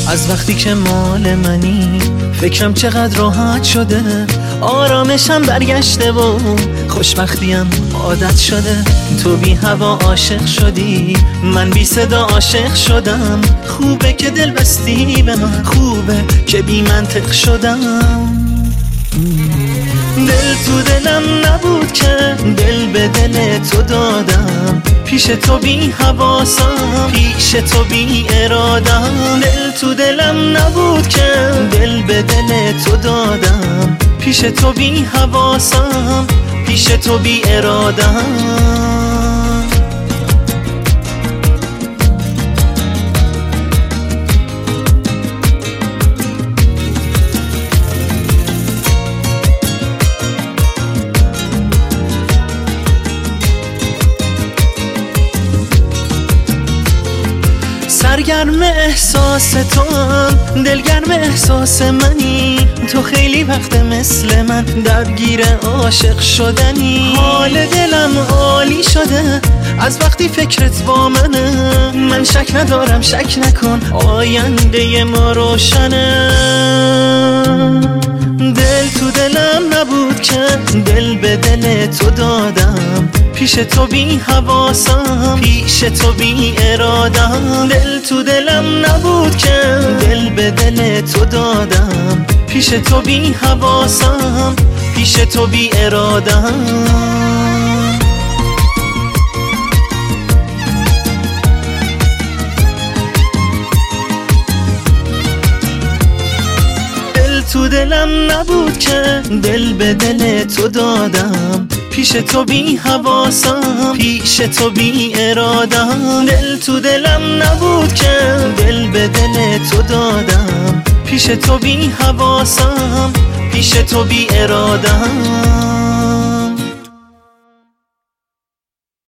از وقتی که مال منی فکرم چقدر راحت شده، آرامشم برگشته و خوشبختیم عادت شده. تو بی هوا عاشق شدی، من بی صدا عاشق شدم. خوبه که دل بستی به من، خوبه که بی منطق شدم. دل تو دلم نبود که دل به دل تو دادم، پیش تو بی حواسم، پیش تو بی ارادم. دل تو دلم نبود که دل به دل تو دادم، پیش تو بی حواسم، پیش تو بی ارادم. سرگرم احساس تو هم، دلگرم احساس منی. تو خیلی وقت مثل من درگیر عاشق شدنی. حال دلم عالی شده از وقتی فکرت با منه. من شک ندارم، شک نکن، آینده ما روشنه. دل تو دلم نبود که دل به دل تو دادم، پیش تو بی حواسم، پیش تو بی ارادم. دل تو دلم نبود که دل به دل تو دادم، پیش تو بی حواسم، پیش تو بی ارادم. تو دلم نبود که دل به دل تو دادم، پیش تو بی حواسم، پیش تو بی ارادم. دل تو دلم نبود که دل به دل تو دادم، پیش تو بی حواسم، پیش تو بی ارادم.